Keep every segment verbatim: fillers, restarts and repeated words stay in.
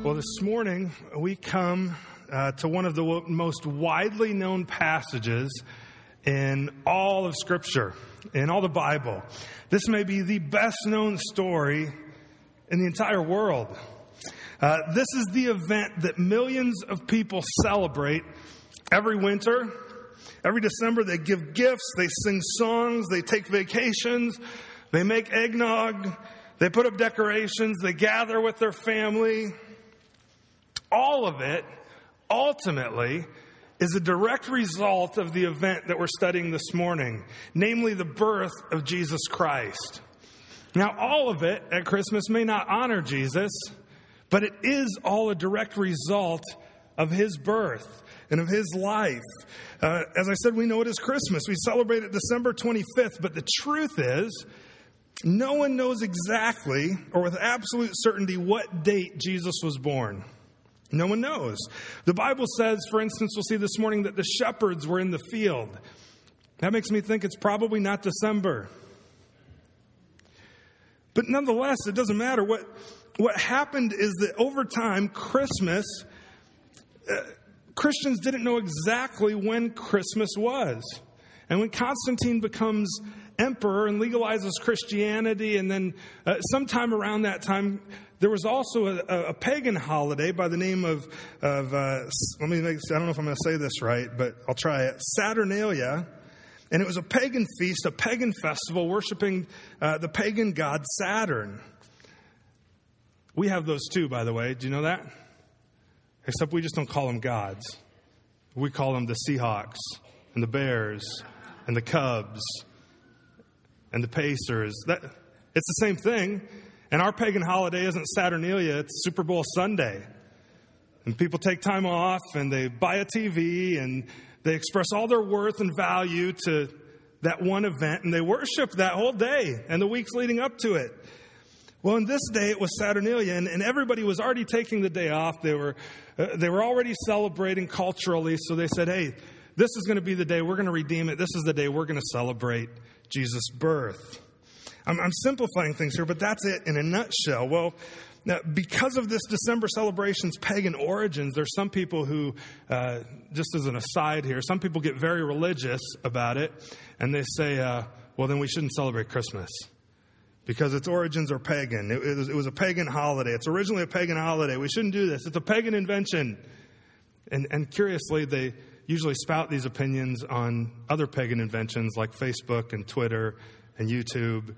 Well, this morning we come uh, to one of the w- most widely known passages in all of Scripture, in all the Bible. This may be the best known story in the entire world. Uh, this is the event that millions of people celebrate every winter. Every December they give gifts, they sing songs, they take vacations, they make eggnog, they put up decorations, they gather with their family. All of it, ultimately, is a direct result of the event that we're studying this morning, namely the birth of Jesus Christ. Now, all of it at Christmas may not honor Jesus, but it is all a direct result of his birth and of his life. Uh, as I said, we know it is Christmas. We celebrate it December twenty-fifth, but the truth is, no one knows exactly or with absolute certainty what date Jesus was born. No one knows. The Bible says, for instance, we'll see this morning that the shepherds were in the field. That makes me think it's probably not December. But nonetheless, it doesn't matter. What, what happened is that over time, Christmas, uh, Christians didn't know exactly when Christmas was. And when Constantine becomes emperor and legalizes Christianity, and then uh, sometime around that time, there was also a, a pagan holiday by the name of, of uh, let me make, I don't know if I'm going to say this right, but I'll try it, Saturnalia. And it was a pagan feast, a pagan festival worshiping uh, the pagan god Saturn. We have those too, by the way. Do you know that? Except we just don't call them gods. We call them the Seahawks and the Bears and the Cubs and the Pacers. That, it's the same thing. And our pagan holiday isn't Saturnalia, it's Super Bowl Sunday. And people take time off and they buy a T V and they express all their worth and value to that one event, and they worship that whole day and the weeks leading up to it. Well, in this day, it was Saturnalia, and, and everybody was already taking the day off. They were, uh, they were already celebrating culturally, so they said, hey, this is going to be the day we're going to redeem it. This is the day we're going to celebrate Jesus' birth. I'm, I'm simplifying things here, but that's it in a nutshell. Well, now, because of this December celebration's pagan origins, there's some people who, uh, just as an aside here, some people get very religious about it, and they say, uh, well, then we shouldn't celebrate Christmas because its origins are pagan. It, it, was, it was a pagan holiday. It's originally a pagan holiday. We shouldn't do this. It's a pagan invention. And, and curiously, they usually spout these opinions on other pagan inventions like Facebook and Twitter and YouTube.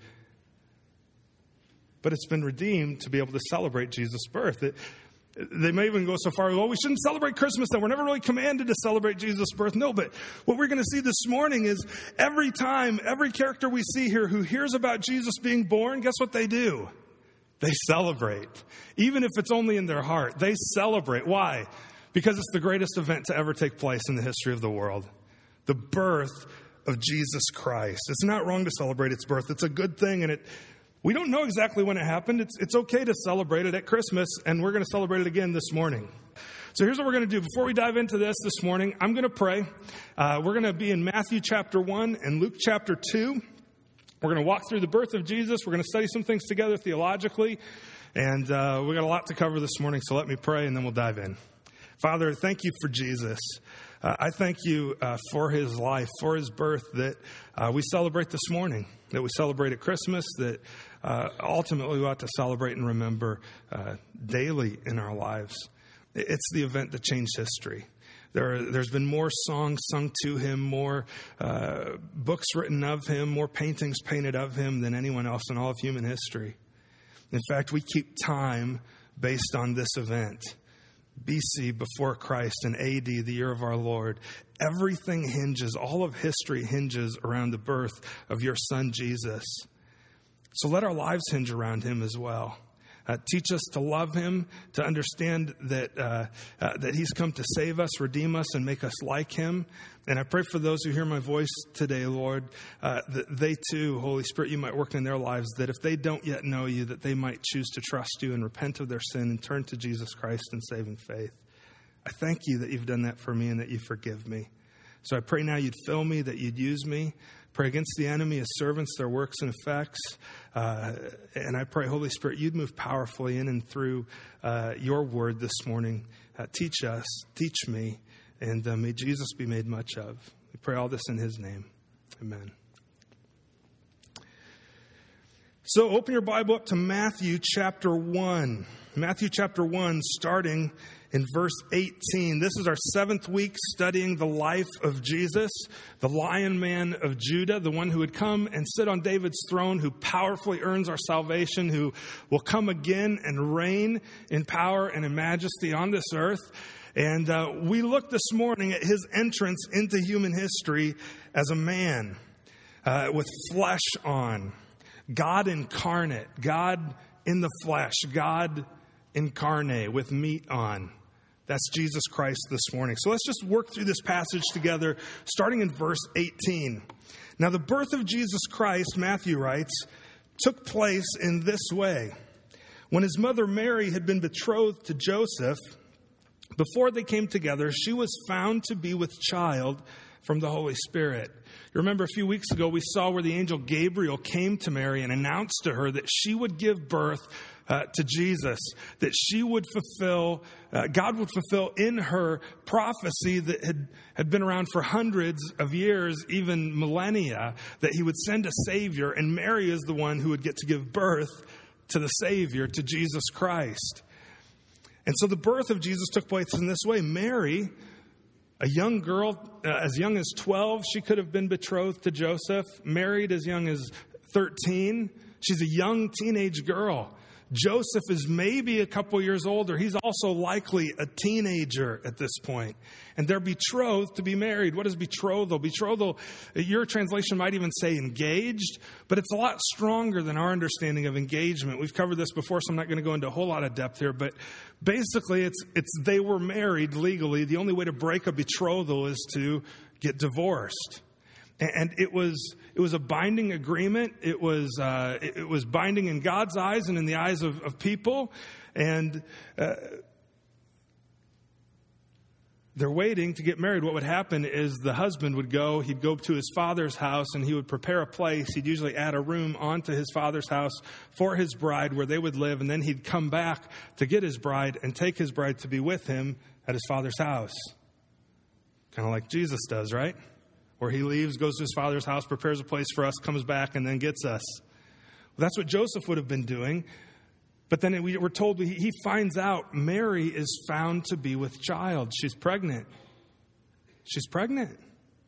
But it's been redeemed to be able to celebrate Jesus' birth. It, they may even go so far, well, we shouldn't celebrate Christmas then. We're never really commanded to celebrate Jesus' birth. No, but what we're going to see this morning is every time, every character we see here who hears about Jesus being born, guess what they do? They celebrate. Even if it's only in their heart, they celebrate. Why? Because it's the greatest event to ever take place in the history of the world. The birth of Jesus Christ. It's not wrong to celebrate its birth. It's a good thing, and it we don't know exactly when it happened. It's, it's okay to celebrate it at Christmas, and we're going to celebrate it again this morning. So here's what we're going to do. Before we dive into this this morning, I'm going to pray. Uh, we're going to be in Matthew chapter one and Luke chapter two. We're going to walk through the birth of Jesus. We're going to study some things together theologically, and uh, we got a lot to cover this morning, so let me pray, and then we'll dive in. Father, thank you for Jesus. Uh, I thank you uh, for his life, for his birth that uh, we celebrate this morning, that we celebrate at Christmas, that uh, ultimately we ought to celebrate and remember uh, daily in our lives. It's the event that changed history. There, are, there's been more songs sung to him, more uh, books written of him, more paintings painted of him than anyone else in all of human history. In fact, we keep time based on this event. B C, before Christ, and A D, the year of our Lord. Everything hinges, all of history hinges around the birth of your son, Jesus. So let our lives hinge around him as well. Uh, teach us to love him, to understand that uh, uh, that he's come to save us, redeem us, and make us like him. And I pray for those who hear my voice today, Lord, uh, that they too, Holy Spirit, you might work in their lives, that if they don't yet know you, that they might choose to trust you and repent of their sin and turn to Jesus Christ in saving faith. I thank you that you've done that for me and that you forgive me. So I pray now you'd fill me, that you'd use me. Pray against the enemy, his servants, their works and effects. Uh, and I pray, Holy Spirit, you'd move powerfully in and through uh, your word this morning. Uh, teach us, teach me, and uh, may Jesus be made much of. We pray all this in his name. Amen. So open your Bible up to Matthew chapter one. Matthew chapter one, starting in verse eighteen. This is our seventh week studying the life of Jesus, the Lion Man of Judah, the one who would come and sit on David's throne, who powerfully earns our salvation, who will come again and reign in power and in majesty on this earth. And uh, we look this morning at his entrance into human history as a man uh, with flesh on, God incarnate, God in the flesh, God incarnate with meat on. That's Jesus Christ this morning. So let's just work through this passage together, starting in verse eighteen. Now, the birth of Jesus Christ, Matthew writes, took place in this way. When his mother Mary had been betrothed to Joseph, before they came together, she was found to be with child from the Holy Spirit. You remember a few weeks ago, we saw where the angel Gabriel came to Mary and announced to her that she would give birth uh, to Jesus, that she would fulfill, uh, God would fulfill in her prophecy that had, had been around for hundreds of years, even millennia, that he would send a Savior, and Mary is the one who would get to give birth to the Savior, to Jesus Christ. And so the birth of Jesus took place in this way. Mary, a young girl, uh, as young as twelve, she could have been betrothed to Joseph, married as young as thirteen. She's a young teenage girl. Joseph is maybe a couple years older. He's also likely a teenager at this point. And they're betrothed to be married. What is betrothal? Betrothal, your translation might even say engaged, but it's a lot stronger than our understanding of engagement. We've covered this before, so I'm not going to go into a whole lot of depth here. But basically, it's it's they were married legally. The only way to break a betrothal is to get divorced. And it was it was a binding agreement. It was uh, it was binding in God's eyes and in the eyes of, of people. And uh, they're waiting to get married. What would happen is the husband would go, he'd go to his father's house and he would prepare a place. He'd usually add a room onto his father's house for his bride where they would live. And then he'd come back to get his bride and take his bride to be with him at his father's house. Kind of like Jesus does, right? Where he leaves, goes to his father's house, prepares a place for us, comes back, and then gets us. Well, that's what Joseph would have been doing. But then we were told he finds out Mary is found to be with child. She's pregnant. She's pregnant.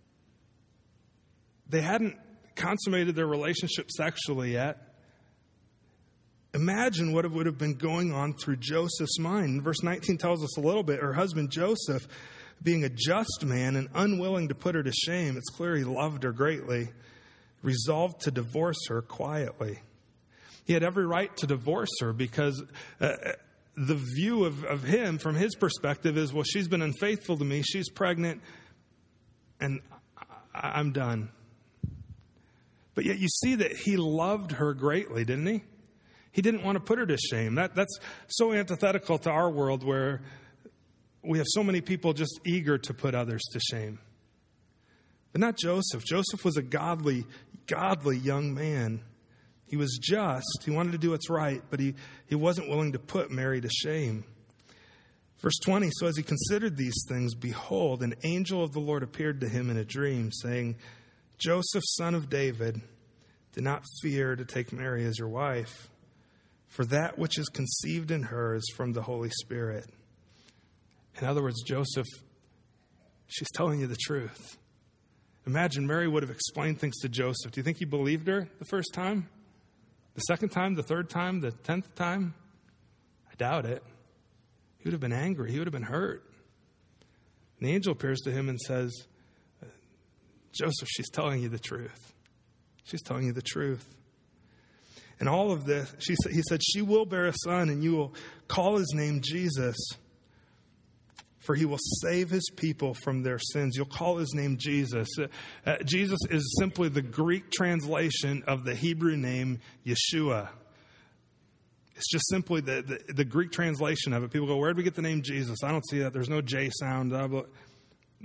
They hadn't consummated their relationship sexually yet. Imagine what would have been going on through Joseph's mind. Verse nineteen tells us a little bit. Her husband Joseph, being a just man and unwilling to put her to shame, it's clear he loved her greatly, resolved to divorce her quietly. He had every right to divorce her because uh, the view of, of him from his perspective is, well, she's been unfaithful to me, she's pregnant, and I, I'm done. But yet you see that he loved her greatly, didn't he? He didn't want to put her to shame. That, that's so antithetical to our world where we have so many people just eager to put others to shame. But not Joseph. Joseph was a godly, godly young man. He was just. He wanted to do what's right, but he, he wasn't willing to put Mary to shame. Verse twenty, so as he considered these things, behold, an angel of the Lord appeared to him in a dream, saying, Joseph, son of David, do not fear to take Mary as your wife, for that which is conceived in her is from the Holy Spirit. In other words, Joseph, she's telling you the truth. Imagine Mary would have explained things to Joseph. Do you think he believed her the first time? The second time? The third time? The tenth time? I doubt it. He would have been angry. He would have been hurt. And the angel appears to him and says, Joseph, she's telling you the truth. She's telling you the truth. And all of this, she said, he said, she will bear a son, and you will call his name Jesus, for he will save his people from their sins. You'll call his name Jesus. Uh, Jesus is simply the Greek translation of the Hebrew name Yeshua. It's just simply the, the, the Greek translation of it. People go, where did we get the name Jesus? I don't see that. There's no J sound.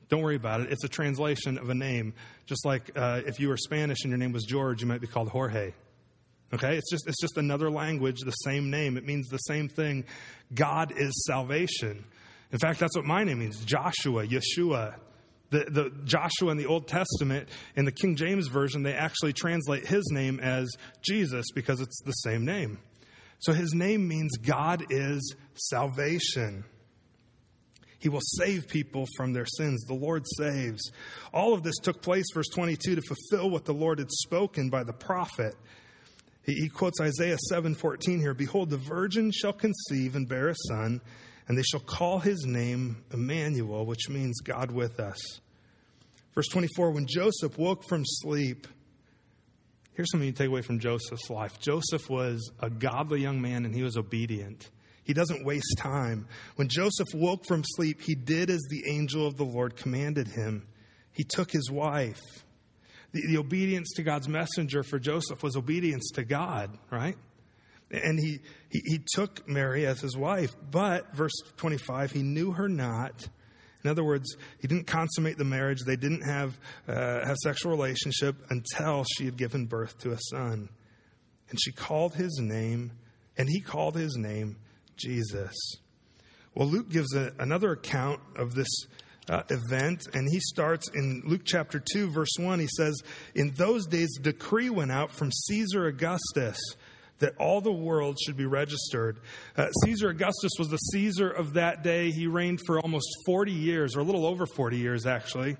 Don't worry about it. It's a translation of a name. Just like uh, if you were Spanish and your name was George, you might be called Jorge. Okay? It's just it's just another language, the same name. It means the same thing. God is salvation. In fact, that's what my name means, Joshua, Yeshua. The, the Joshua in the Old Testament, in the King James Version, they actually translate his name as Jesus because it's the same name. So his name means God is salvation. He will save people from their sins. The Lord saves. All of this took place, verse twenty-two, to fulfill what the Lord had spoken by the prophet. He, he quotes Isaiah seven fourteen here. Behold, the virgin shall conceive and bear a son, and they shall call his name Emmanuel, which means God with us. Verse twenty-four, when Joseph woke from sleep, here's something you take away from Joseph's life. Joseph was a godly young man, and he was obedient. He doesn't waste time. When Joseph woke from sleep, he did as the angel of the Lord commanded him. He took his wife. The, the obedience to God's messenger for Joseph was obedience to God, right? And he, he, he took Mary as his wife. But, verse twenty-five, he knew her not. In other words, he didn't consummate the marriage. They didn't have uh, have sexual relationship until she had given birth to a son. And she called his name, and he called his name Jesus. Well, Luke gives a, another account of this uh, event, and he starts in Luke chapter two, verse one. He says, in those days, a decree went out from Caesar Augustus that all the world should be registered. Uh, Caesar Augustus was the Caesar of that day. He reigned for almost forty years, or a little over forty years, actually.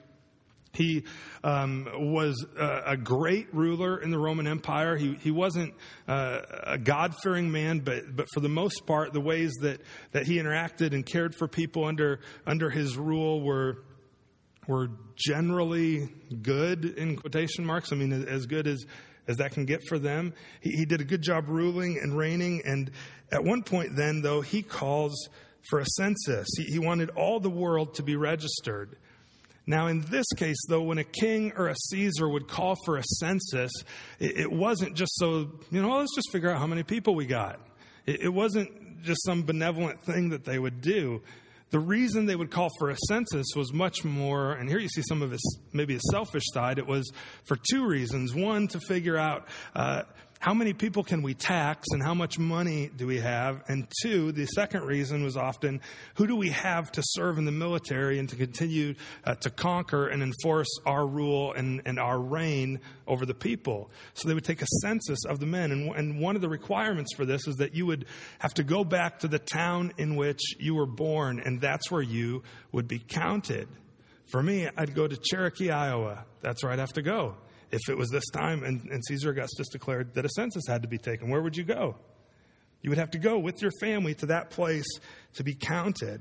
He um, was a, a great ruler in the Roman Empire. He, he wasn't uh, a God-fearing man, but but for the most part, the ways that, that he interacted and cared for people under under his rule were were generally good, in quotation marks. I mean, as good as as that can get for them. He, he did a good job ruling and reigning. And at one point then, though, he calls for a census. He, he wanted all the world to be registered. Now, in this case, though, when a king or a Caesar would call for a census, it, it wasn't just so, you know, let's just figure out how many people we got. It, it wasn't just some benevolent thing that they would do. The reason they would call for a census was much more, and here you see some of his, maybe his selfish side. It was for two reasons. One, to figure out uh, how many people can we tax and how much money do we have? And two, the second reason was often, who do we have to serve in the military and to continue uh, to conquer and enforce our rule and, and our reign over the people? So they would take a census of the men. And, and one of the requirements for this is that you would have to go back to the town in which you were born, and that's where you would be counted. For me, I'd go to Cherokee, Iowa. That's where I'd have to go. If it was this time and, and Caesar Augustus declared that a census had to be taken, where would you go? You would have to go with your family to that place to be counted.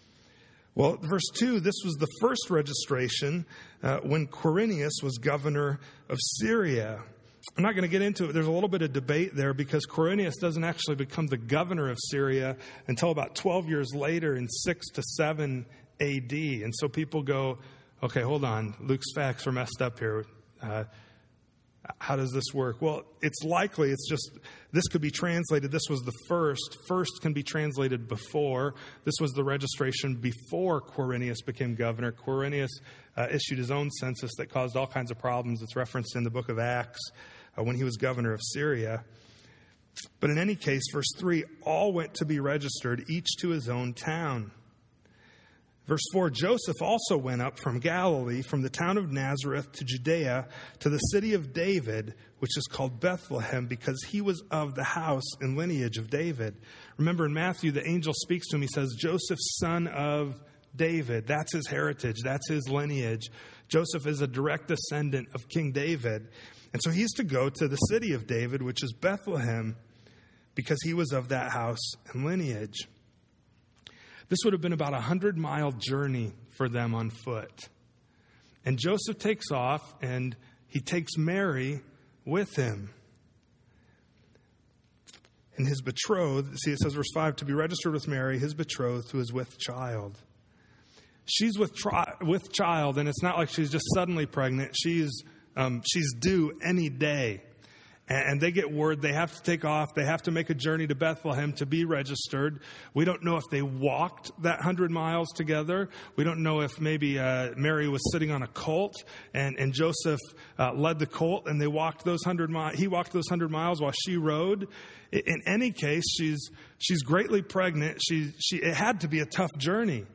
Well, verse two, this was the first registration uh, when Quirinius was governor of Syria. I'm not going to get into it. There's a little bit of debate there because Quirinius doesn't actually become the governor of Syria until about twelve years later in six to seven A D. And so people go, okay, hold on. Luke's facts are messed up here. Uh, how does this work? Well, it's likely, it's just, this could be translated, this was the first. First can be translated before. This was the registration before Quirinius became governor. Quirinius uh, issued his own census that caused all kinds of problems. It's referenced in the book of Acts uh, when he was governor of Syria. But in any case, verse three, all went to be registered, each to his own town. Verse four, Joseph also went up from Galilee, from the town of Nazareth to Judea, to the city of David, which is called Bethlehem, because he was of the house and lineage of David. Remember in Matthew, the angel speaks to him. He says, Joseph, son of David. That's his heritage. That's his lineage. Joseph is a direct descendant of King David. And so he's to go to the city of David, which is Bethlehem, because he was of that house and lineage. This would have been about a hundred-mile journey for them on foot. And Joseph takes off, and he takes Mary with him. And his betrothed, see it says verse five, to be registered with Mary, his betrothed, who is with child. She's with tri- with child, and it's not like she's just suddenly pregnant. She's um, she's due any day. And they get word they have to take off. They have to make a journey to Bethlehem to be registered. We don't know if they walked that hundred miles together. We don't know if maybe uh, Mary was sitting on a colt and, and Joseph uh, led the colt and they walked those hundred miles. He walked those hundred miles while she rode. In any case, she's she's greatly pregnant. She she it had to be a tough journey.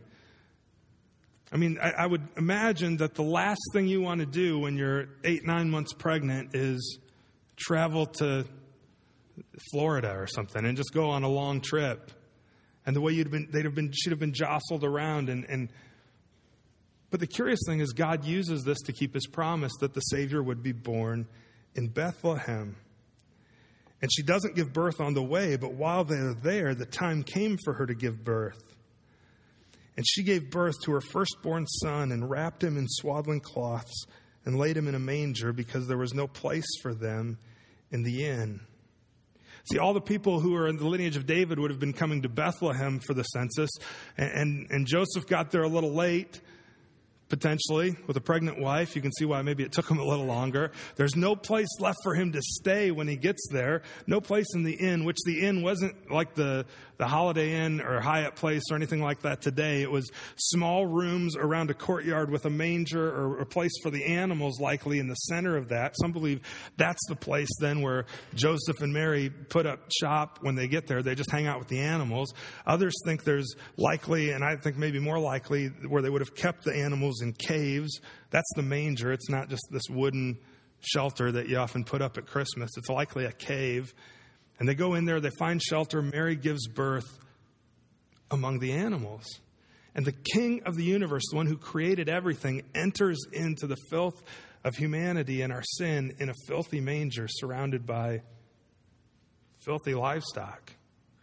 I mean, I, I would imagine that the last thing you want to do when you're eight, nine months pregnant is travel to Florida or something and just go on a long trip. And the way you'd been, they'd have been, she'd have been jostled around. And, and, but the curious thing is God uses this to keep his promise that the Savior would be born in Bethlehem. And she doesn't give birth on the way, but while they're there, the time came for her to give birth. And she gave birth to her firstborn son and wrapped him in swaddling cloths and laid him in a manger because there was no place for them in the inn. See, all the people who are in the lineage of David would have been coming to Bethlehem for the census, and, and, and Joseph got there a little late, potentially, with a pregnant wife. You can see why maybe it took him a little longer. There's no place left for him to stay when he gets there. No place in the inn, which the inn wasn't like the, the Holiday Inn or Hyatt Place or anything like that today. It was small rooms around a courtyard with a manger or a place for the animals likely in the center of that. Some believe that's the place then where Joseph and Mary put up shop when they get there. They just hang out with the animals. Others think there's likely, and I think maybe more likely, where they would have kept the animals in caves. That's the manger. It's not just this wooden shelter that you often put up at Christmas. It's likely a cave. And they go in there, they find shelter. Mary gives birth among the animals. And the King of the universe, the one who created everything, enters into the filth of humanity and our sin in a filthy manger surrounded by filthy livestock.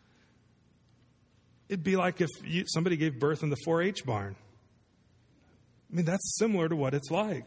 It'd be like if you, somebody gave birth in the four H barn. I mean, that's similar to what it's like.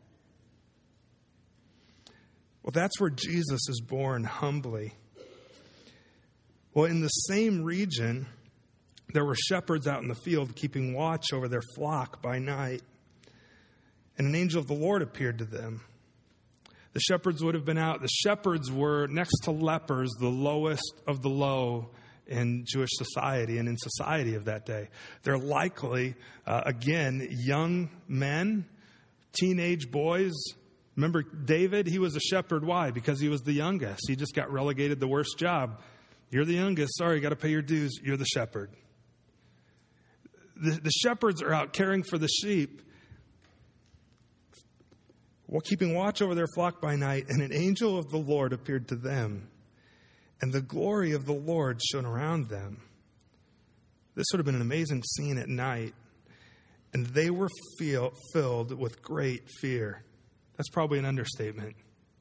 Well, that's where Jesus is born humbly. Well, in the same region, there were shepherds out in the field keeping watch over their flock by night. And an angel of the Lord appeared to them. The shepherds would have been out. The shepherds were, next to lepers, the lowest of the low in Jewish society and in society of that day. They're likely, uh, again, young men, teenage boys. Remember David? He was a shepherd. Why? Because he was the youngest. He just got relegated the worst job. You're the youngest. Sorry, you got to pay your dues. You're the shepherd. The, the shepherds are out caring for the sheep, while keeping watch over their flock by night, and an angel of the Lord appeared to them. And the glory of the Lord shone around them. This would have been an amazing scene at night. And they were feel, filled with great fear. That's probably an understatement.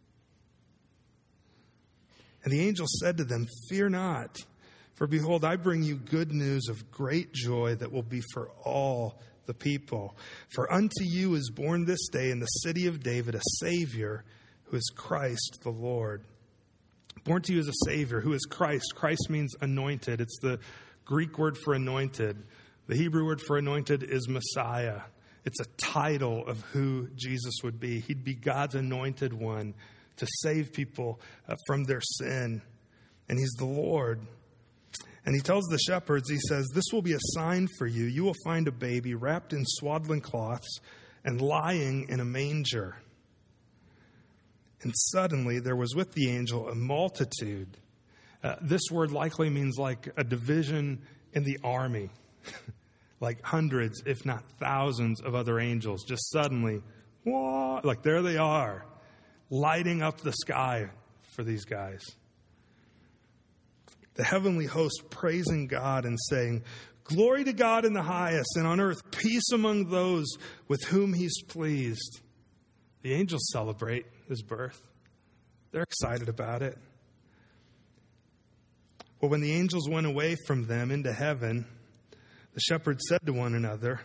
And the angel said to them, "Fear not, for behold, I bring you good news of great joy that will be for all the people. For unto you is born this day in the city of David a Savior, who is Christ the Lord." Born to you as a Savior, who is Christ. Christ means anointed. It's the Greek word for anointed. The Hebrew word for anointed is Messiah. It's a title of who Jesus would be. He'd be God's anointed one to save people uh, from their sin. And he's the Lord. And he tells the shepherds, he says, "This will be a sign for you. You will find a baby wrapped in swaddling cloths and lying in a manger." And suddenly there was with the angel a multitude. Uh, this word likely means like a division in the army. Like hundreds, if not thousands of other angels. Just suddenly, whoa, like there they are, lighting up the sky for these guys. The heavenly host praising God and saying, "Glory to God in the highest, and on earth peace among those with whom he's pleased." The angels celebrate his birth. They're excited about it. Well, when the angels went away from them into heaven, the shepherds said to one another,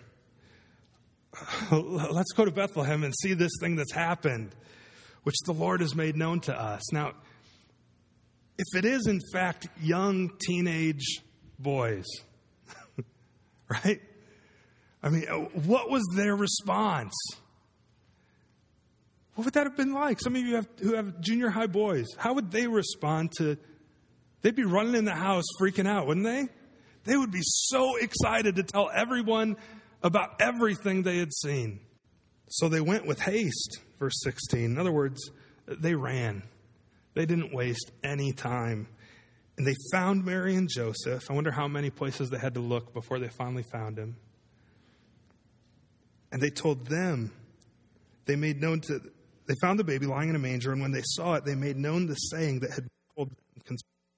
"Let's go to Bethlehem and see this thing that's happened, which the Lord has made known to us." Now, if it is in fact young teenage boys, right? I mean, what was their response? What would that have been like? Some of you have, who have junior high boys, how would they respond to, they'd be running in the house freaking out, wouldn't they? They would be so excited to tell everyone about everything they had seen. So they went with haste, verse sixteen. In other words, they ran. They didn't waste any time. And they found Mary and Joseph. I wonder how many places they had to look before they finally found him. And they told them, they made known to, they found the baby lying in a manger, and when they saw it, they made known the saying that had been told them.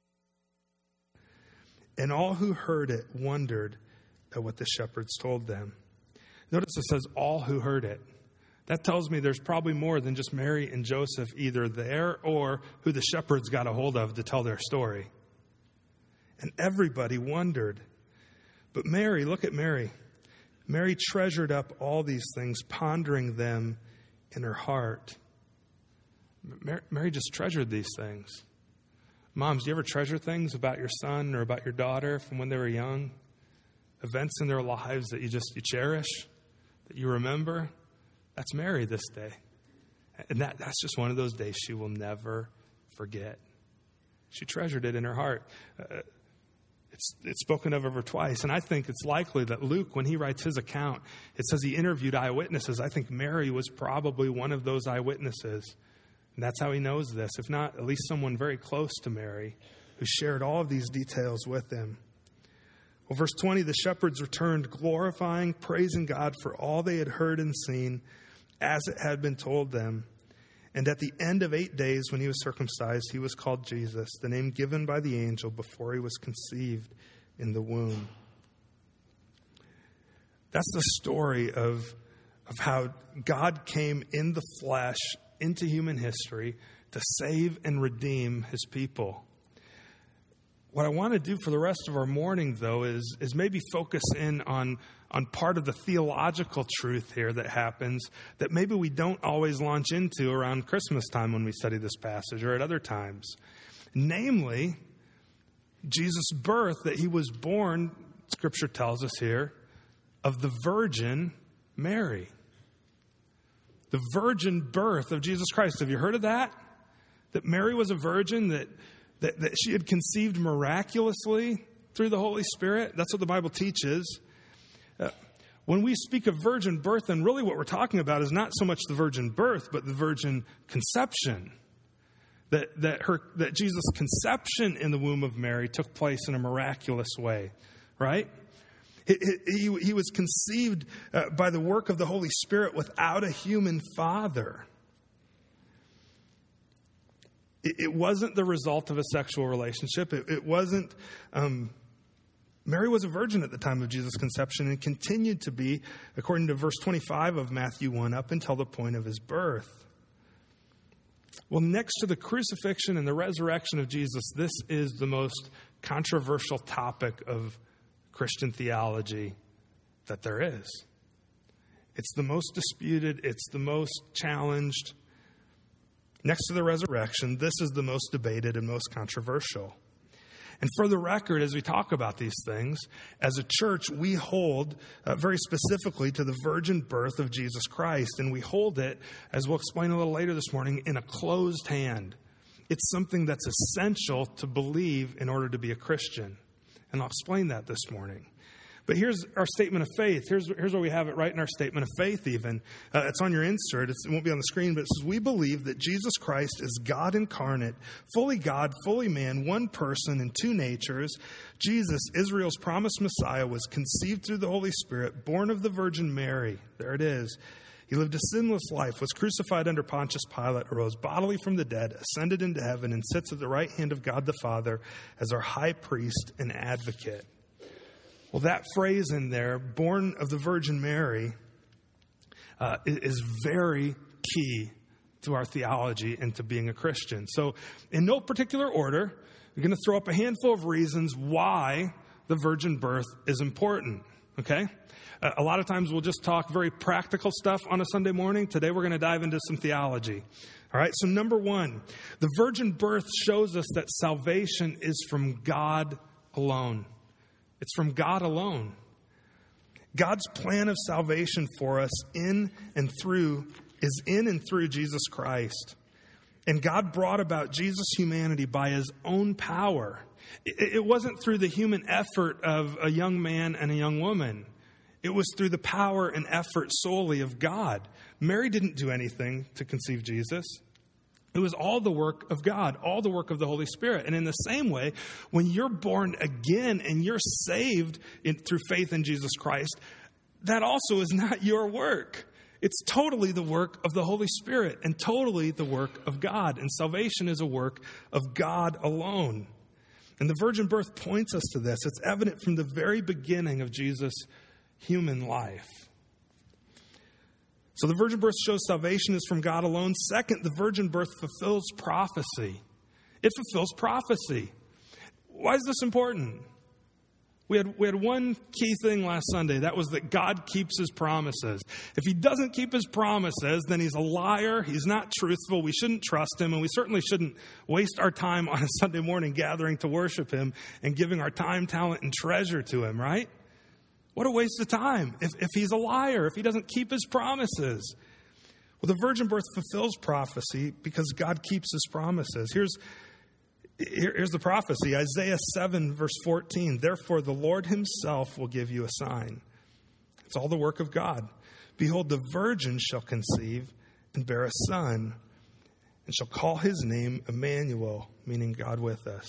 And all who heard it wondered at what the shepherds told them. Notice it says all who heard it. That tells me there's probably more than just Mary and Joseph either there or who the shepherds got a hold of to tell their story. And everybody wondered. But Mary, look at Mary. Mary treasured up all these things, pondering them in her heart. Mary, Mary just treasured these things. Moms, do you ever treasure things about your son or about your daughter from when they were young? Events in their lives that you just you cherish, that you remember? That's Mary this day. And that, that's just one of those days she will never forget. She treasured it in her heart. Uh, it's, it's spoken of over twice. And I think it's likely that Luke, when he writes his account, it says he interviewed eyewitnesses. I think Mary was probably one of those eyewitnesses. And that's how he knows this. If not, at least someone very close to Mary who shared all of these details with him. Well, verse twenty, the shepherds returned, glorifying, praising God for all they had heard and seen, as it had been told them. And at the end of eight days, when he was circumcised, he was called Jesus, the name given by the angel before he was conceived in the womb. That's the story of, of how God came in the flesh into human history to save and redeem his people. What I want to do for the rest of our morning, though, is, is maybe focus in on, on part of the theological truth here that happens that maybe we don't always launch into around Christmas time when we study this passage or at other times. Namely, Jesus' birth, that he was born, Scripture tells us here, of the Virgin Mary. The virgin birth of Jesus Christ. Have you heard of that? That Mary was a virgin, that That, that she had conceived miraculously through the Holy Spirit. That's what the Bible teaches. Uh, when we speak of virgin birth, then really what we're talking about is not so much the virgin birth, but the virgin conception. That that her that Jesus' conception in the womb of Mary took place in a miraculous way, right? He, he, he was conceived uh, by the work of the Holy Spirit without a human father. It wasn't the result of a sexual relationship. It, it wasn't, um, Mary was a virgin at the time of Jesus' conception and continued to be, according to verse twenty-five of Matthew one, up until the point of his birth. Well, next to the crucifixion and the resurrection of Jesus, this is the most controversial topic of Christian theology that there is. It's the most disputed. It's the most challenged. Next to the resurrection, this is the most debated and most controversial. And for the record, as we talk about these things, as a church, we hold uh, very specifically to the virgin birth of Jesus Christ. And we hold it, as we'll explain a little later this morning, in a closed hand. It's something that's essential to believe in order to be a Christian. And I'll explain that this morning. But here's our statement of faith. Here's, here's where we have it right in our statement of faith even. Uh, it's on your insert. It's, it won't be on the screen, but it says, we believe that Jesus Christ is God incarnate, fully God, fully man, one person in two natures. Jesus, Israel's promised Messiah, was conceived through the Holy Spirit, born of the Virgin Mary. There it is. He lived a sinless life, was crucified under Pontius Pilate, arose bodily from the dead, ascended into heaven, and sits at the right hand of God the Father as our high priest and advocate. Well, that phrase in there, born of the Virgin Mary, uh, is very key to our theology and to being a Christian. So in no particular order, we're going to throw up a handful of reasons why the virgin birth is important, okay? Uh, a lot of times we'll just talk very practical stuff on a Sunday morning. Today we're going to dive into some theology. All right, so number one, the virgin birth shows us that salvation is from God alone. It's from God alone. God's plan of salvation for us in and through is in and through Jesus Christ. And God brought about Jesus' humanity by his own power. It wasn't through the human effort of a young man and a young woman. It was through the power and effort solely of God. Mary didn't do anything to conceive Jesus. It was all the work of God, all the work of the Holy Spirit. And in the same way, when you're born again and you're saved in, through faith in Jesus Christ, that also is not your work. It's totally the work of the Holy Spirit and totally the work of God. And salvation is a work of God alone. And the virgin birth points us to this. It's evident from the very beginning of Jesus' human life. So the virgin birth shows salvation is from God alone. Second, the virgin birth fulfills prophecy. It fulfills prophecy. Why is this important? We had, we had one key thing last Sunday. That was that God keeps his promises. If he doesn't keep his promises, then he's a liar. He's not truthful. We shouldn't trust him. And we certainly shouldn't waste our time on a Sunday morning gathering to worship him and giving our time, talent, and treasure to him, right? What a waste of time if, if he's a liar, if he doesn't keep his promises. Well, the virgin birth fulfills prophecy because God keeps his promises. Here's Here's the prophecy, Isaiah seven, verse fourteen. Therefore, the Lord himself will give you a sign. It's all the work of God. Behold, the virgin shall conceive and bear a son, and shall call his name Emmanuel, meaning God with us.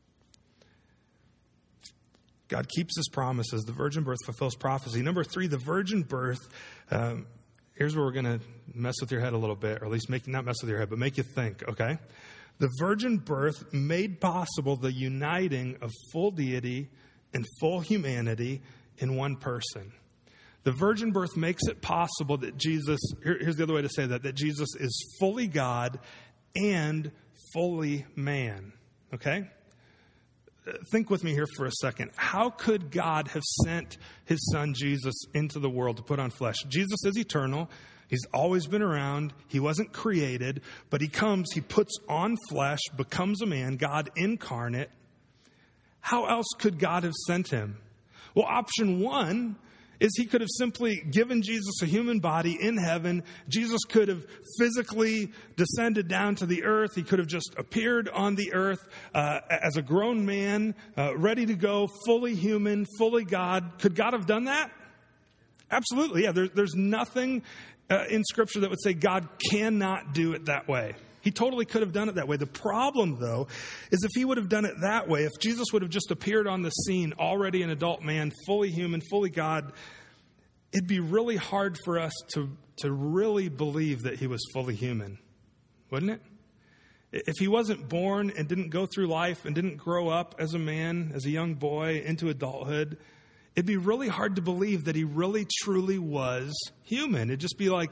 God keeps his promises. The virgin birth fulfills prophecy. Number three, the virgin birth. Um, here's where we're going to mess with your head a little bit, or at least make not mess with your head, but make you think, okay? The virgin birth made possible the uniting of full deity and full humanity in one person. The virgin birth makes it possible that Jesus, here, here's the other way to say that, that Jesus is fully God and fully man. Okay? Think with me here for a second. How could God have sent his son Jesus into the world to put on flesh? Jesus is eternal. He's always been around. He wasn't created, but he comes, he puts on flesh, becomes a man, God incarnate. How else could God have sent him? Well, option one is he could have simply given Jesus a human body in heaven. Jesus could have physically descended down to the earth. He could have just appeared on the earth uh, as a grown man, uh, ready to go, fully human, fully God. Could God have done that? Absolutely, yeah. There, there's nothing Uh, in Scripture that would say God cannot do it that way. He totally could have done it that way. The problem, though, is if he would have done it that way, if Jesus would have just appeared on the scene, already an adult man, fully human, fully God, it'd be really hard for us to, to really believe that he was fully human, wouldn't it? If he wasn't born and didn't go through life and didn't grow up as a man, as a young boy, into adulthood, it'd be really hard to believe that he really, truly was human. It'd just be like,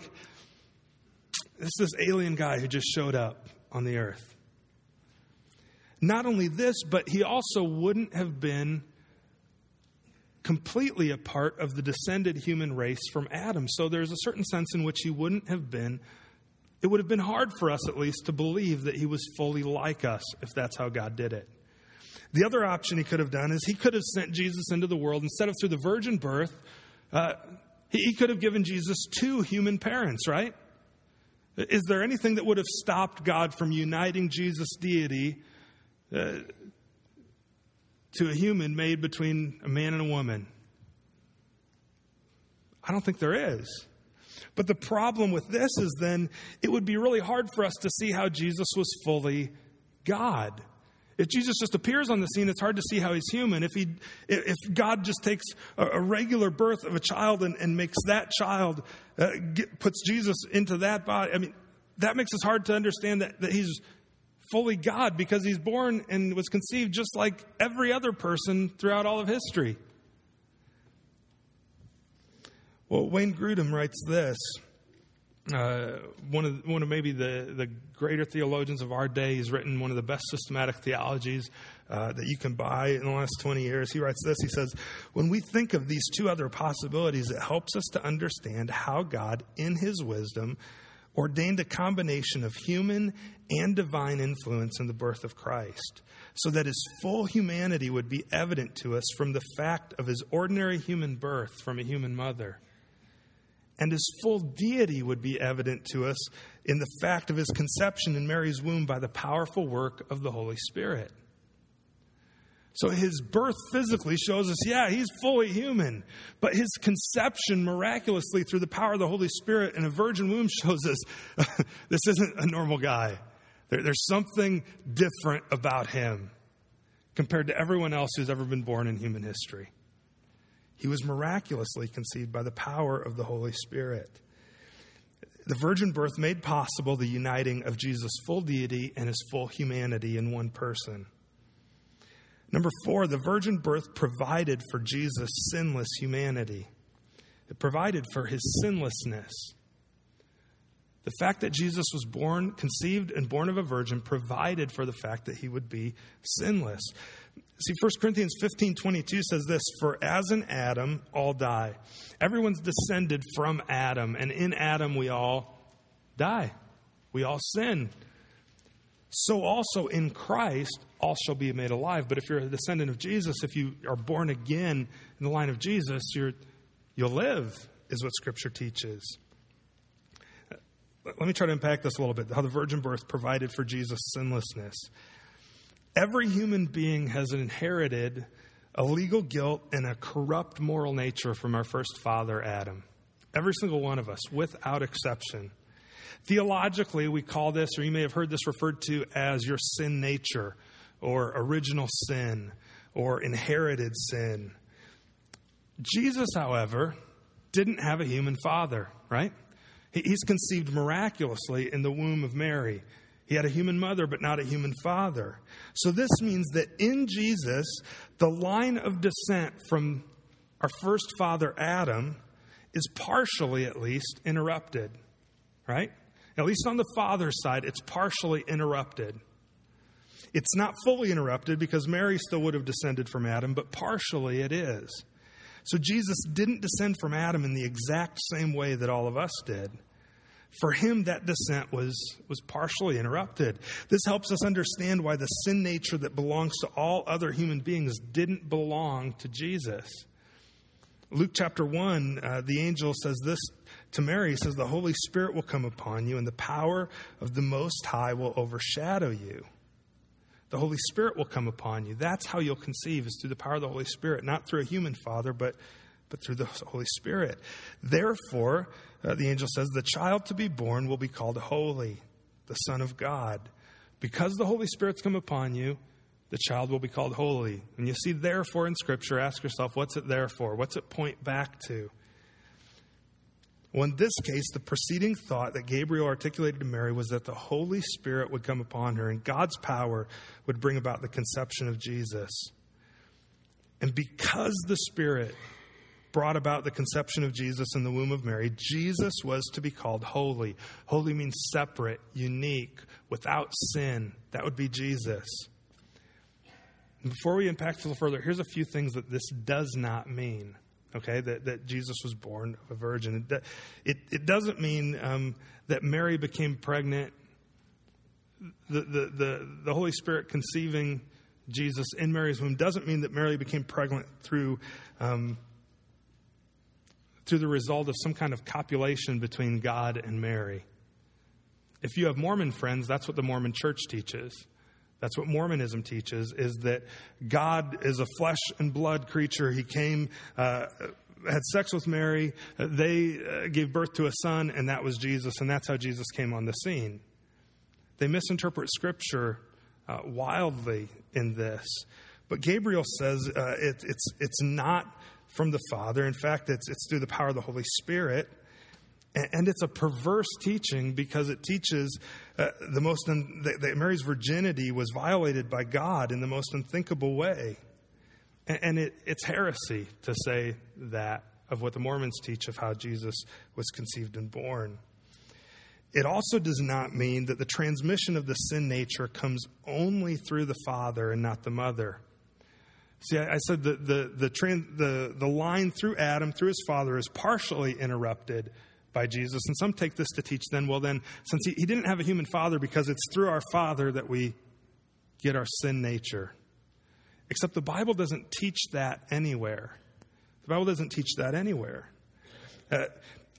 this is this alien guy who just showed up on the earth. Not only this, but he also wouldn't have been completely a part of the descended human race from Adam. So there's a certain sense in which he wouldn't have been, it would have been hard for us at least to believe that he was fully like us if that's how God did it. The other option he could have done is he could have sent Jesus into the world instead of through the virgin birth. Uh, he, he could have given Jesus two human parents, right? Is there anything that would have stopped God from uniting Jesus' deity uh, to a human made between a man and a woman? I don't think there is. But the problem with this is then it would be really hard for us to see how Jesus was fully God. If Jesus just appears on the scene, it's hard to see how he's human. If he, if God just takes a, a regular birth of a child and, and makes that child, uh, get, puts Jesus into that body, I mean, that makes it hard to understand that, that he's fully God because he's born and was conceived just like every other person throughout all of history. Well, Wayne Grudem writes this. Uh, one of one of maybe the, the greater theologians of our day. He's written one of the best systematic theologies uh, that you can buy in the last twenty years. He writes this. He says, when we think of these two other possibilities, it helps us to understand how God, in his wisdom, ordained a combination of human and divine influence in the birth of Christ, so that his full humanity would be evident to us from the fact of his ordinary human birth from a human mother. And his full deity would be evident to us in the fact of his conception in Mary's womb by the powerful work of the Holy Spirit. So his birth physically shows us, yeah, he's fully human. But his conception miraculously through the power of the Holy Spirit in a virgin womb shows us this isn't a normal guy. There, there's something different about him compared to everyone else who's ever been born in human history. He was miraculously conceived by the power of the Holy Spirit. The virgin birth made possible the uniting of Jesus' full deity and his full humanity in one person. Number four, the virgin birth provided for Jesus' sinless humanity. It provided for his sinlessness. The fact that Jesus was born, conceived and born of a virgin provided for the fact that he would be sinless. See, First Corinthians fifteen twenty-two says this, "For as in Adam, all die." Everyone's descended from Adam, and in Adam we all die. We all sin. So also in Christ, all shall be made alive. But if you're a descendant of Jesus, if you are born again in the line of Jesus, you're, you'll live, is what Scripture teaches. Let me try to unpack this a little bit, how the virgin birth provided for Jesus' sinlessness. Every human being has inherited a legal guilt and a corrupt moral nature from our first father, Adam. Every single one of us, without exception. Theologically, we call this, or you may have heard this referred to as your sin nature, or original sin, or inherited sin. Jesus, however, didn't have a human father, right? He's conceived miraculously in the womb of Mary. He had a human mother, but not a human father. So this means that in Jesus, the line of descent from our first father, Adam, is partially, at least, interrupted, right? At least on the father's side, it's partially interrupted. It's not fully interrupted because Mary still would have descended from Adam, but partially it is. So Jesus didn't descend from Adam in the exact same way that all of us did. For him, that descent was, was partially interrupted. This helps us understand why the sin nature that belongs to all other human beings didn't belong to Jesus. Luke chapter one, uh, the angel says this to Mary. He says, "The Holy Spirit will come upon you, and the power of the Most High will overshadow you." The Holy Spirit will come upon you. That's how you'll conceive, is through the power of the Holy Spirit, not through a human father, but, but through the Holy Spirit. Therefore, uh, the angel says, the child to be born will be called holy, the Son of God. Because the Holy Spirit's come upon you, the child will be called holy. When you see therefore in Scripture, ask yourself, what's it there for? What's it point back to? Well, in this case, the preceding thought that Gabriel articulated to Mary was that the Holy Spirit would come upon her and God's power would bring about the conception of Jesus. And because the Spirit brought about the conception of Jesus in the womb of Mary, Jesus was to be called holy. Holy means separate, unique, without sin. That would be Jesus. And before we unpack this a little further, here's a few things that this does not mean. Okay, that, that Jesus was born of a virgin. It, it, it doesn't mean um, that Mary became pregnant. The, the, the, the Holy Spirit conceiving Jesus in Mary's womb doesn't mean that Mary became pregnant through, um, through the result of some kind of copulation between God and Mary. If you have Mormon friends, that's what the Mormon church teaches. That's what Mormonism teaches, is that God is a flesh and blood creature. He came, uh, had sex with Mary. They uh, gave birth to a son, and that was Jesus, and that's how Jesus came on the scene. They misinterpret Scripture uh, wildly in this. But Gabriel says uh, it, it's it's not from the Father. In fact, it's it's through the power of the Holy Spirit. And it's a perverse teaching because it teaches uh, the most un- that, that Mary's virginity was violated by God in the most unthinkable way. And, and it, it's heresy to say that of what the Mormons teach of how Jesus was conceived and born. It also does not mean that the transmission of the sin nature comes only through the father and not the mother. See, I, I said that the, the, trans- the, the line through Adam, through his father, is partially interrupted by Jesus. And some take this to teach then, well then, since he, he didn't have a human father, because it's through our father that we get our sin nature. Except the Bible doesn't teach that anywhere. The Bible doesn't teach that anywhere. Uh,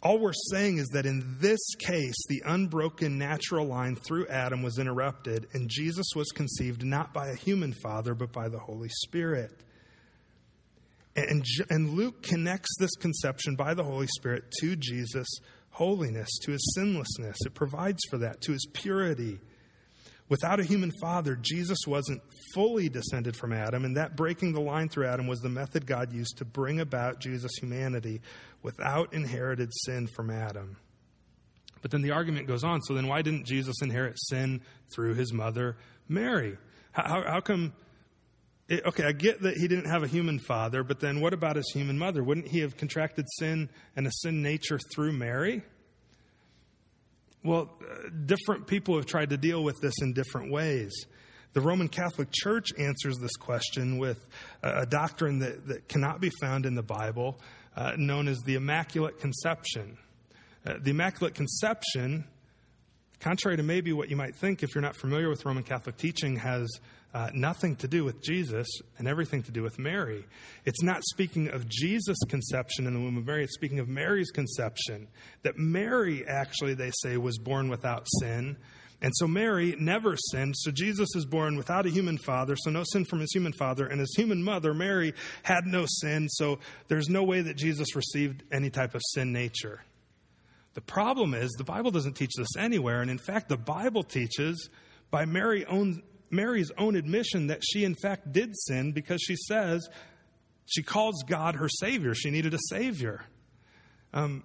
All we're saying is that in this case, the unbroken natural line through Adam was interrupted, and Jesus was conceived not by a human father, but by the Holy Spirit. And, and Luke connects this conception by the Holy Spirit to Jesus' holiness, to his sinlessness. It provides for that, to his purity. Without a human father, Jesus wasn't fully descended from Adam, and that breaking the line through Adam was the method God used to bring about Jesus' humanity without inherited sin from Adam. But then the argument goes on, so then why didn't Jesus inherit sin through his mother, Mary? How, how come, it, okay, I get that he didn't have a human father, but then what about his human mother? Wouldn't he have contracted sin and a sin nature through Mary? Well, uh, different people have tried to deal with this in different ways. The Roman Catholic Church answers this question with a, a doctrine that, that cannot be found in the Bible, uh, known as the Immaculate Conception. Uh, the Immaculate Conception, contrary to maybe what you might think if you're not familiar with Roman Catholic teaching, has uh, nothing to do with Jesus and everything to do with Mary. It's not speaking of Jesus' conception in the womb of Mary. It's speaking of Mary's conception. That Mary, actually, they say, was born without sin. And so Mary never sinned. So Jesus is born without a human father, so no sin from his human father. And his human mother, Mary, had no sin. So there's no way that Jesus received any type of sin nature. The problem is the Bible doesn't teach this anywhere. And in fact, the Bible teaches by Mary own, Mary's own admission that she in fact did sin, because she says she calls God her Savior. She needed a Savior. Um,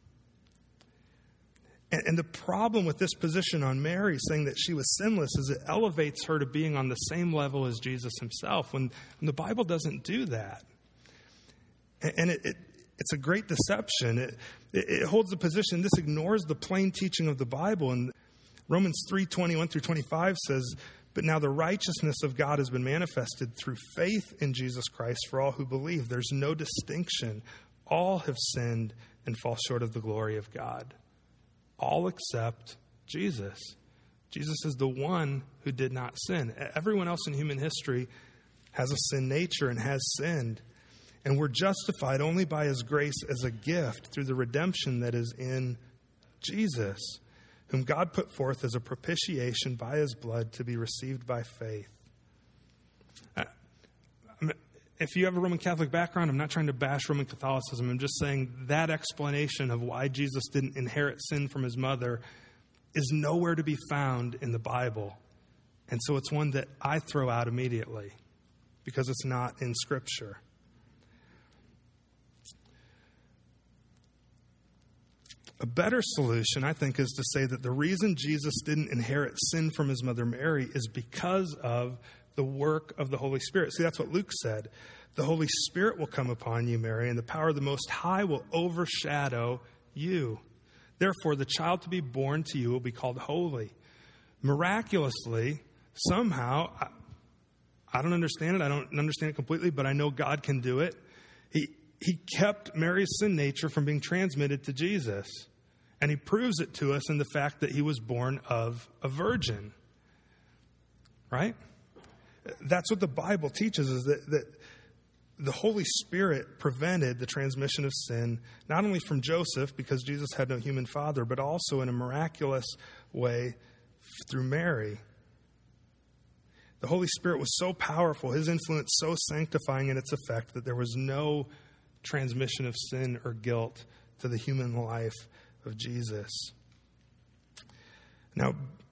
and, and the problem with this position on Mary, saying that she was sinless, is it elevates her to being on the same level as Jesus himself, when, when the Bible doesn't do that. And, and it, it It's a great deception. It, it, it holds the position. This ignores the plain teaching of the Bible. And Romans three twenty-one through twenty-five says, "But now the righteousness of God has been manifested through faith in Jesus Christ for all who believe. There's no distinction. All have sinned and fall short of the glory of God." All except Jesus. Jesus is the one who did not sin. Everyone else in human history has a sin nature and has sinned. And we're justified only by his grace as a gift through the redemption that is in Jesus, whom God put forth as a propitiation by his blood to be received by faith. If you have a Roman Catholic background, I'm not trying to bash Roman Catholicism. I'm just saying that explanation of why Jesus didn't inherit sin from his mother is nowhere to be found in the Bible. And so it's one that I throw out immediately because it's not in Scripture. A better solution, I think, is to say that the reason Jesus didn't inherit sin from his mother Mary is because of the work of the Holy Spirit. See, that's what Luke said. The Holy Spirit will come upon you, Mary, and the power of the Most High will overshadow you. Therefore, the child to be born to you will be called holy. Miraculously, somehow, I, I don't understand it. I don't understand it completely, but I know God can do it. He He kept Mary's sin nature from being transmitted to Jesus. And he proves it to us in the fact that he was born of a virgin. Right? That's what the Bible teaches, is that, that the Holy Spirit prevented the transmission of sin, not only from Joseph, because Jesus had no human father, but also in a miraculous way through Mary. The Holy Spirit was so powerful, his influence so sanctifying in its effect, that there was no transmission of sin or guilt to the human life of Jesus. Now,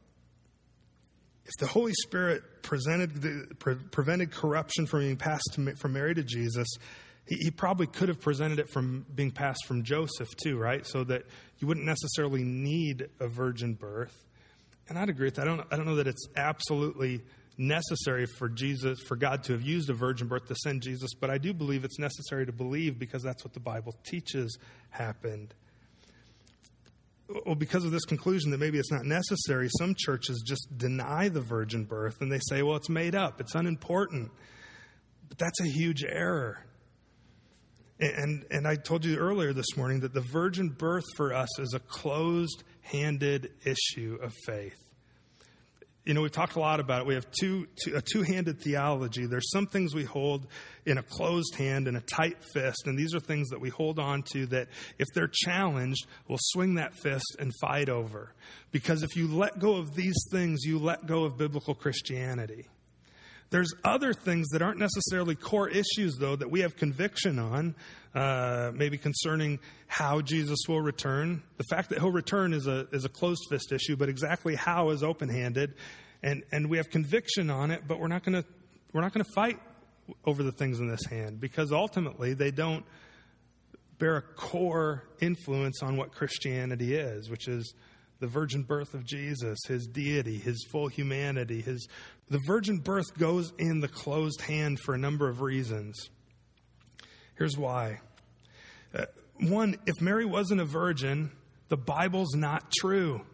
if the Holy Spirit presented the, pre- prevented corruption from being passed to, from Mary to Jesus, he, he probably could have prevented it from being passed from Joseph too, right? So that you wouldn't necessarily need a virgin birth. And I'd agree with that. I don't, I don't know that it's absolutely necessary for Jesus, for God to have used a virgin birth to send Jesus, but I do believe it's necessary to believe because that's what the Bible teaches happened. Well, because of this conclusion that maybe it's not necessary, some churches just deny the virgin birth and they say, well, it's made up, it's unimportant. But that's a huge error. And, and I told you earlier this morning that the virgin birth for us is a closed-handed issue of faith. You know, we've talked a lot about it. We have two, two, a two-handed theology. There's some things we hold in a closed hand and a tight fist, and these are things that we hold on to that if they're challenged, we'll swing that fist and fight over. Because if you let go of these things, you let go of biblical Christianity. There's other things that aren't necessarily core issues, though, that we have conviction on, uh, maybe concerning how Jesus will return. The fact that he'll return is a is a closed fist issue, but exactly how is open-handed, and and we have conviction on it, but we're not going to we're not going to fight over the things in this hand because ultimately they don't bear a core influence on what Christianity is, which is the virgin birth of Jesus, his deity, his full humanity. His the virgin birth goes in the closed hand for a number of reasons. Here's why. Uh, one, if Mary wasn't a virgin, the Bible's not true.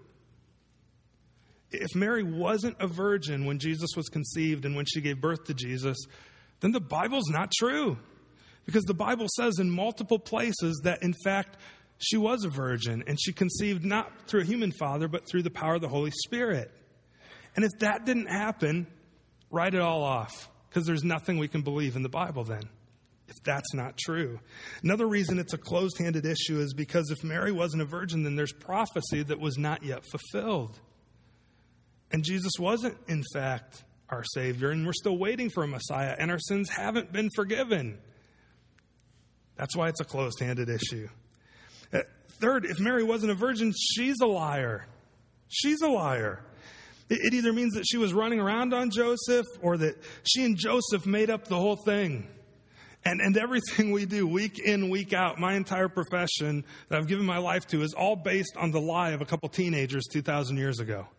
If Mary wasn't a virgin when Jesus was conceived and when she gave birth to Jesus, then the Bible's not true. Because the Bible says in multiple places that, in fact, she was a virgin, and she conceived not through a human father, but through the power of the Holy Spirit. And if that didn't happen, write it all off, because there's nothing we can believe in the Bible then, if that's not true. Another reason it's a closed-handed issue is because if Mary wasn't a virgin, then there's prophecy that was not yet fulfilled. And Jesus wasn't, in fact, our Savior, and we're still waiting for a Messiah, and our sins haven't been forgiven. That's why it's a closed-handed issue. Third, if Mary wasn't a virgin, she's a liar. She's a liar. It either means that she was running around on Joseph or that she and Joseph made up the whole thing. And, and everything we do week in, week out, my entire profession that I've given my life to is all based on the lie of a couple teenagers two thousand years ago.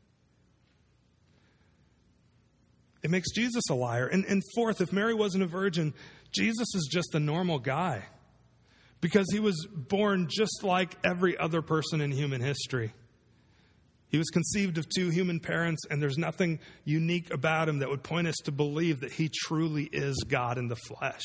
It makes Jesus a liar. And, and fourth, if Mary wasn't a virgin, Jesus is just a normal guy. Because he was born just like every other person in human history. He was conceived of two human parents, and there's nothing unique about him that would point us to believe that he truly is God in the flesh.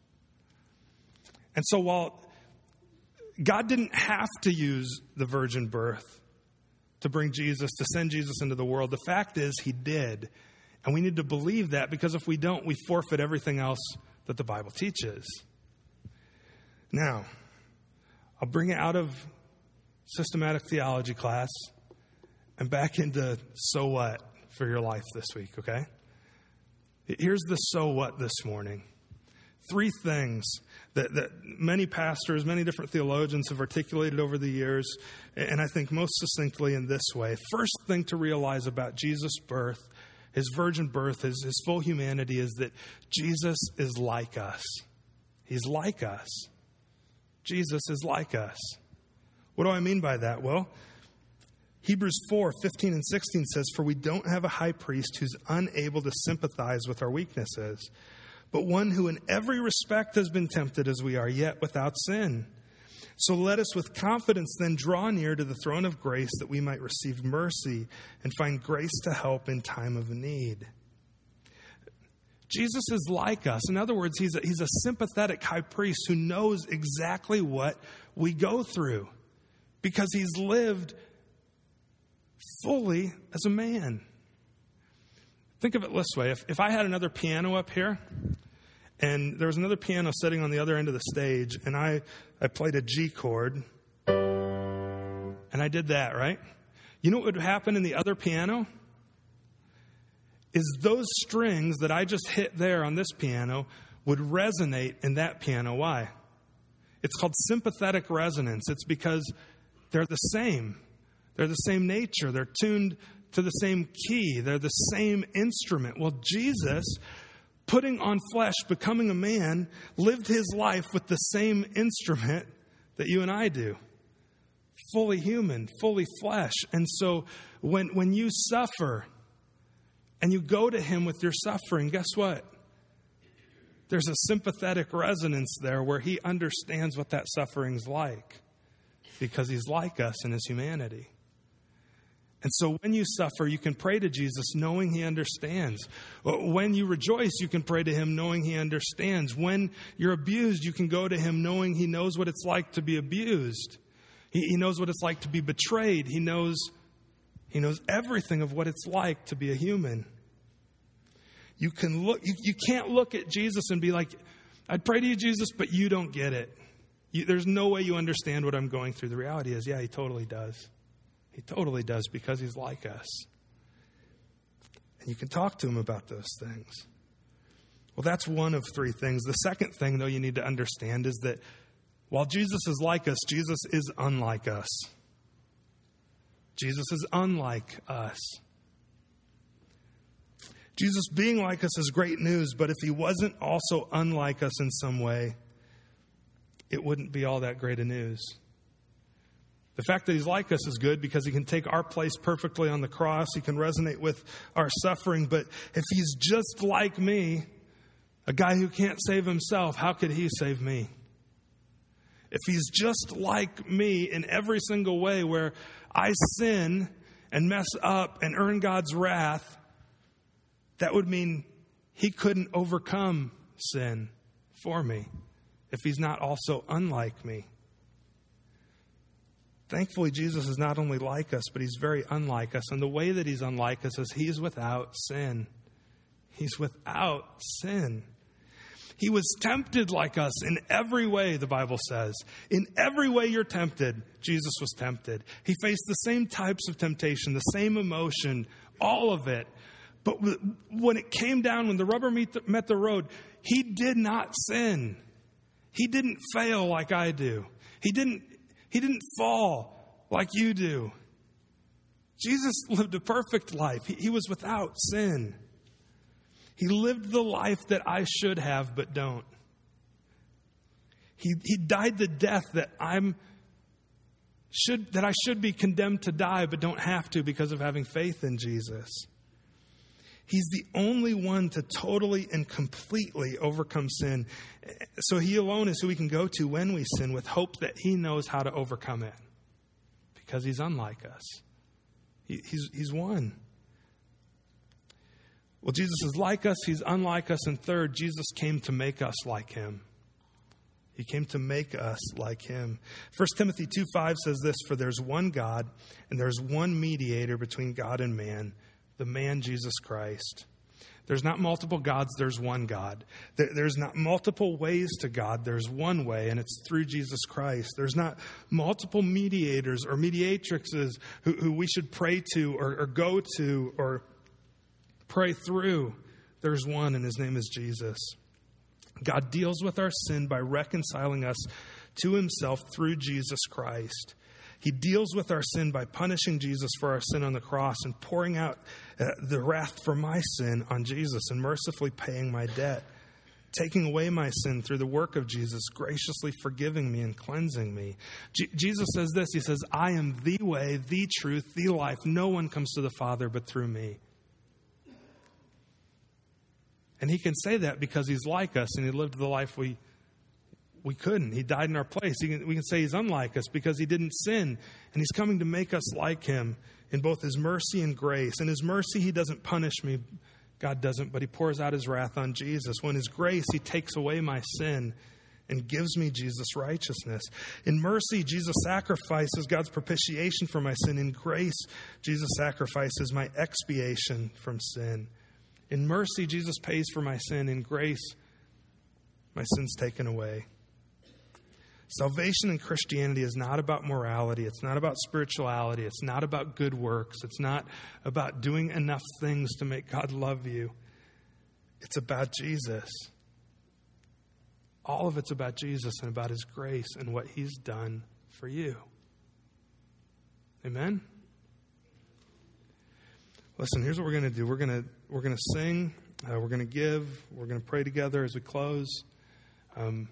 And so while God didn't have to use the virgin birth to bring Jesus, to send Jesus into the world, the fact is he did. And we need to believe that, because if we don't, we forfeit everything else that the Bible teaches. Now, I'll bring it out of systematic theology class and back into so what for your life this week, okay? Here's the so what this morning. Three things that, that many pastors, many different theologians have articulated over the years, and I think most succinctly in this way. First thing to realize about Jesus' birth, his virgin birth, his, his full humanity, is that Jesus is like us. He's like us. Jesus is like us. What do I mean by that? Well, Hebrews four, fifteen and sixteen says, "For we don't have a high priest who's unable to sympathize with our weaknesses, but one who in every respect has been tempted as we are, yet without sin. So let us with confidence then draw near to the throne of grace that we might receive mercy and find grace to help in time of need." Jesus is like us. In other words, he's a, he's a sympathetic high priest who knows exactly what we go through because he's lived fully as a man. Think of it this way. If, if I had another piano up here and there was another piano sitting on the other end of the stage and I, I played a G chord and I did that, right? You know what would happen in the other piano? Is those strings that I just hit there on this piano would resonate in that piano. Why? It's called sympathetic resonance. It's because they're the same. They're the same nature. They're tuned to the same key. They're the same instrument. Well, Jesus, putting on flesh, becoming a man, lived his life with the same instrument that you and I do. Fully human, fully flesh. And so when, when you suffer and you go to him with your suffering, guess what? There's a sympathetic resonance there where he understands what that suffering's like because he's like us in his humanity. And so when you suffer, you can pray to Jesus knowing he understands. When you rejoice, you can pray to him knowing he understands. When you're abused, you can go to him knowing he knows what it's like to be abused. He, he knows what it's like to be betrayed. He knows, he He knows everything of what it's like to be a human. You can look, you, you can't look at Jesus and be like, I'd pray to you, Jesus, but you don't get it. You, there's no way you understand what I'm going through. The reality is, yeah, he totally does. He totally does because he's like us. And you can talk to him about those things. Well, that's one of three things. The second thing, though, you need to understand is that while Jesus is like us, Jesus is unlike us. Jesus is unlike us. Jesus being like us is great news, but if he wasn't also unlike us in some way, it wouldn't be all that great a news. The fact that he's like us is good because he can take our place perfectly on the cross. He can resonate with our suffering. But if he's just like me, a guy who can't save himself, how could he save me? If he's just like me in every single way where I sin and mess up and earn God's wrath, that would mean he couldn't overcome sin for me if he's not also unlike me. Thankfully, Jesus is not only like us, but he's very unlike us. And the way that he's unlike us is he's without sin. He's without sin. He was tempted like us in every way, the Bible says. In every way you're tempted, Jesus was tempted. He faced the same types of temptation, the same emotion, all of it. But when it came down, when the rubber met the road, he did not sin. He didn't fail like I do. He didn't, he didn't fall like you do. Jesus lived a perfect life. He, he was without sin. He lived the life that I should have but don't. He, he died the death that I'm should that I should be condemned to die but don't have to because of having faith in Jesus. He's the only one to totally and completely overcome sin. So he alone is who we can go to when we sin with hope that he knows how to overcome it. Because he's unlike us. He, he's, he's one. Well, Jesus is like us. He's unlike us. And third, Jesus came to make us like him. He came to make us like him. First Timothy two five says this, "For there's one God and there's one mediator between God and man, the man Jesus Christ." There's not multiple gods, there's one God. There's not multiple ways to God, there's one way, and it's through Jesus Christ. There's not multiple mediators or mediatrixes who, who we should pray to or, or go to or pray through. There's one, and his name is Jesus. God deals with our sin by reconciling us to himself through Jesus Christ. He deals with our sin by punishing Jesus for our sin on the cross and pouring out uh, the wrath for my sin on Jesus and mercifully paying my debt, taking away my sin through the work of Jesus, graciously forgiving me and cleansing me. G- Jesus says this, he says, "I am the way, the truth, the life. No one comes to the Father but through me." And he can say that because he's like us and he lived the life we We couldn't. He died in our place. He can, we can say he's unlike us because he didn't sin. And he's coming to make us like him in both his mercy and grace. In his mercy, he doesn't punish me. God doesn't, but he pours out his wrath on Jesus. When his grace, he takes away my sin and gives me Jesus' righteousness. In mercy, Jesus sacrifices God's propitiation for my sin. In grace, Jesus sacrifices my expiation from sin. In mercy, Jesus pays for my sin. In grace, my sin's taken away. Salvation in Christianity is not about morality. It's not about spirituality. It's not about good works. It's not about doing enough things to make God love you. It's about Jesus. All of it's about Jesus and about his grace and what he's done for you. Amen? Listen, here's what we're going to do. We're going to we're going to sing. Uh, we're going to give. We're going to pray together as we close. Um,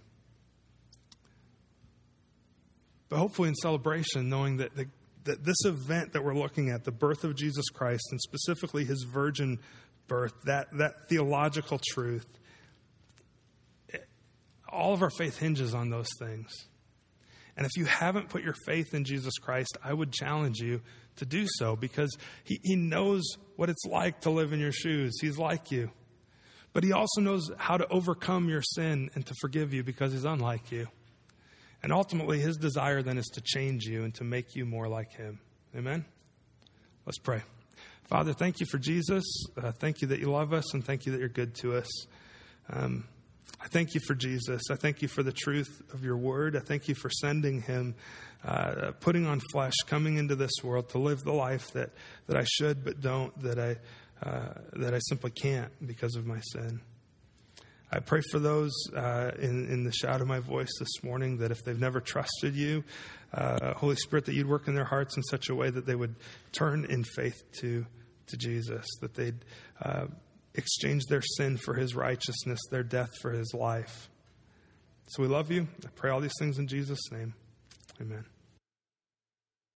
but hopefully in celebration, knowing that, the, that this event that we're looking at, the birth of Jesus Christ, and specifically his virgin birth, that, that theological truth, it, all of our faith hinges on those things. And if you haven't put your faith in Jesus Christ, I would challenge you to do so, because he, he knows what it's like to live in your shoes. He's like you. But he also knows how to overcome your sin and to forgive you because he's unlike you. And ultimately, his desire then is to change you and to make you more like him. Amen? Let's pray. Father, thank you for Jesus. Uh, thank you that you love us, and thank you that you're good to us. Um, I thank you for Jesus. I thank you for the truth of your word. I thank you for sending him, uh, putting on flesh, coming into this world to live the life that, that I should but don't, that I uh, that I simply can't because of my sin. I pray for those uh, in, in the shout of my voice this morning that if they've never trusted you, uh, Holy Spirit, that you'd work in their hearts in such a way that they would turn in faith to, to Jesus, that they'd uh, exchange their sin for his righteousness, their death for his life. So we love you. I pray all these things in Jesus' name. Amen.